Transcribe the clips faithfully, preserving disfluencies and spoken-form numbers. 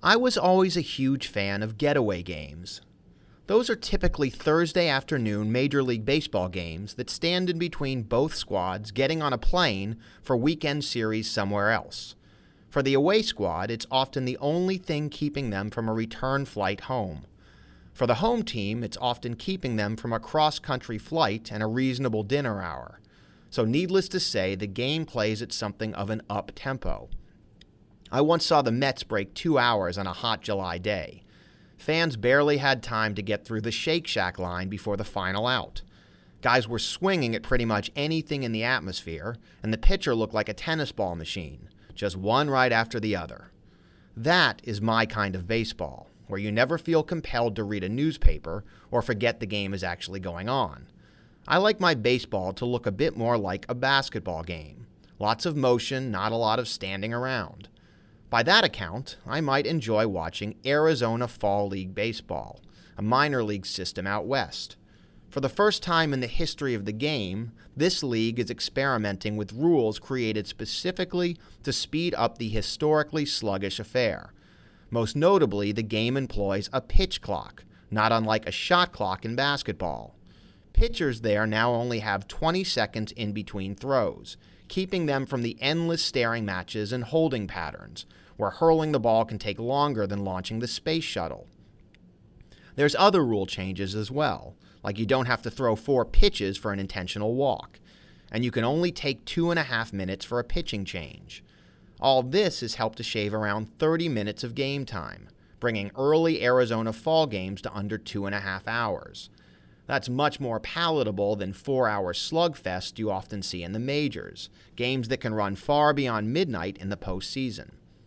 I was always a huge fan of getaway games. Those are typically Thursday afternoon Major League Baseball games that stand in between both squads getting on a plane for weekend series somewhere else. For the away squad, it's often the only thing keeping them from a return flight home. For the home team, it's often keeping them from a cross-country flight and a reasonable dinner hour. So needless to say, the game plays at something of an up-tempo. I once saw the Mets break two hours on a hot July day. Fans barely had time to get through the Shake Shack line before the final out. Guys were swinging at pretty much anything in the atmosphere, and the pitcher looked like a tennis ball machine, just one right after the other. That is my kind of baseball, where you never feel compelled to read a newspaper or forget the game is actually going on. I like my baseball to look a bit more like a basketball game. Lots of motion, not a lot of standing around. By that account, I might enjoy watching Arizona Fall League Baseball, a minor league system out west. For the first time in the history of the game, this league is experimenting with rules created specifically to speed up the historically sluggish affair. Most notably, the game employs a pitch clock, not unlike a shot clock in basketball. Pitchers there now only have twenty seconds in between throws, keeping them from the endless staring matches and holding patterns, where hurling the ball can take longer than launching the space shuttle. There's other rule changes as well, like you don't have to throw four pitches for an intentional walk, and you can only take two and a half minutes for a pitching change. All this has helped to shave around thirty minutes of game time, bringing early Arizona fall games to under two and a half hours. That's much more palatable than four-hour slugfest you often see in the majors, games that can run far beyond midnight in the postseason.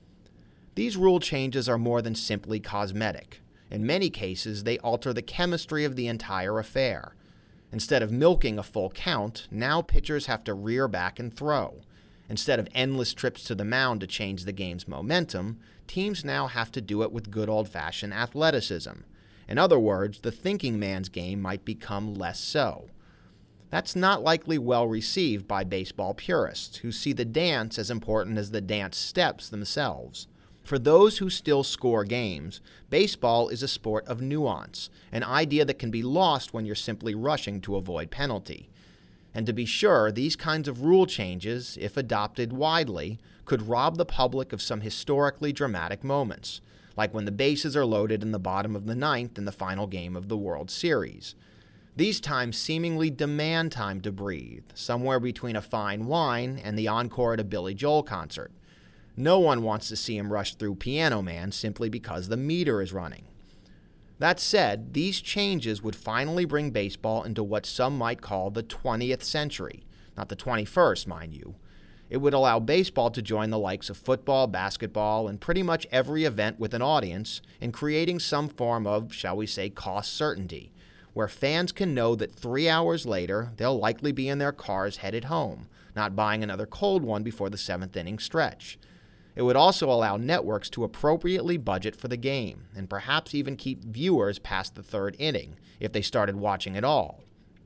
These rule changes are more than simply cosmetic. In many cases, they alter the chemistry of the entire affair. Instead of milking a full count, now pitchers have to rear back and throw. Instead of endless trips to the mound to change the game's momentum, teams now have to do it with good old-fashioned athleticism. In other words, the thinking man's game might become less so. That's not likely well received by baseball purists, who see the dance as important as the dance steps themselves. For those who still score games, baseball is a sport of nuance, an idea that can be lost when you're simply rushing to avoid penalty. And to be sure, these kinds of rule changes, if adopted widely, could rob the public of some historically dramatic moments, like when the bases are loaded in the bottom of the ninth in the final game of the World Series. These times seemingly demand time to breathe, somewhere between a fine wine and the encore at a Billy Joel concert. No one wants to see him rush through Piano Man simply because the meter is running. That said, these changes would finally bring baseball into what some might call the twentieth century, not the twenty-first, mind you. It would allow baseball to join the likes of football, basketball, and pretty much every event with an audience in creating some form of, shall we say, cost certainty, where fans can know that three hours later they'll likely be in their cars headed home, not buying another cold one before the seventh inning stretch. It would also allow networks to appropriately budget for the game, and perhaps even keep viewers past the third inning, if they started watching at all.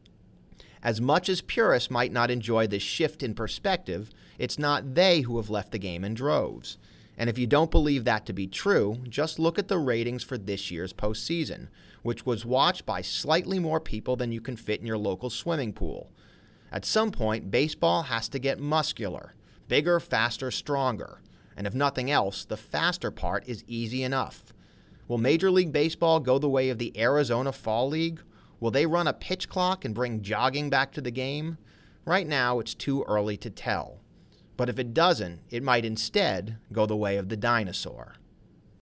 As much as purists might not enjoy this shift in perspective, it's not they who have left the game in droves. And if you don't believe that to be true, just look at the ratings for this year's postseason, which was watched by slightly more people than you can fit in your local swimming pool. At some point, baseball has to get muscular, bigger, faster, stronger. And if nothing else, the faster part is easy enough. Will Major League Baseball go the way of the Arizona Fall League? Will they run a pitch clock and bring jogging back to the game? Right now, it's too early to tell. But if it doesn't, it might instead go the way of the dinosaur.